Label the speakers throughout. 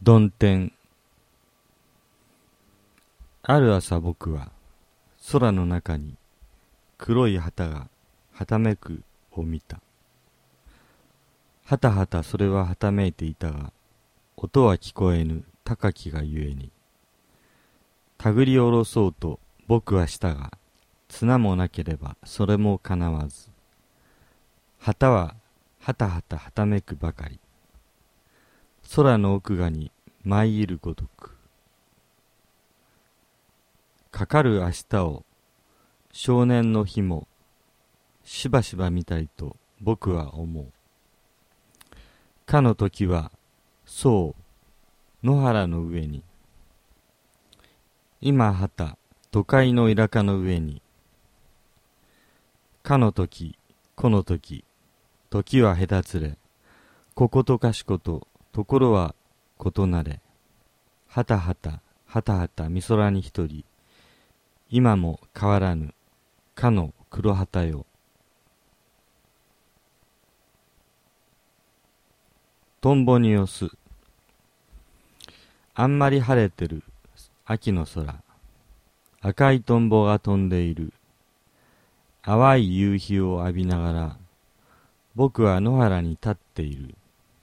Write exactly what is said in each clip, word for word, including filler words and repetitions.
Speaker 1: 曇天。ある朝僕は空の中に黒い旗がはためくを見た。はたはたそれははためいていたが、音は聞こえぬ高きがゆえに。たぐりおろそうと僕はしたが、綱もなければそれもかなわず。旗ははたはたはためくばかり。空の奥がに舞い入るごとく。かかる明日を少年の日もしばしば見たいと僕は思う。かの時はそう野原の上に、今旗都会の田舎の上に。かの時この時時は隔つれ、こことかしことところは異なれ。はたはたはたはたみ空に一人、今も変わらぬかの黒旗よ。トンボによす。あんまり晴れてる秋の空。赤いトンボが飛んでいる。淡い夕日を浴びながら僕は野原に立っている。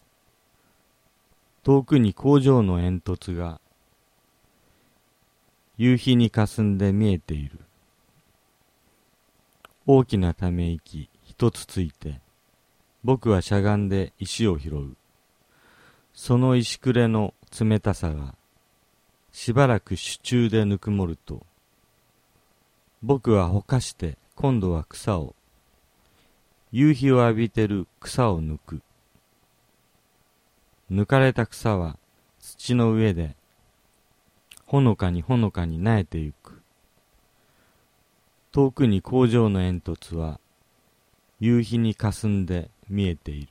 Speaker 1: 遠くに工場の煙突が夕日にかすんで見えている。大きなため息一つついて僕はしゃがんで石を拾う。その石くれの冷たさがしばらく手中でぬくもると、僕はほかして今度は草を、夕日を浴びてる草を抜く。抜かれた草は土の上でほのかにほのかに苗えてゆく。遠くに工場の煙突は夕日にかすんで見えている。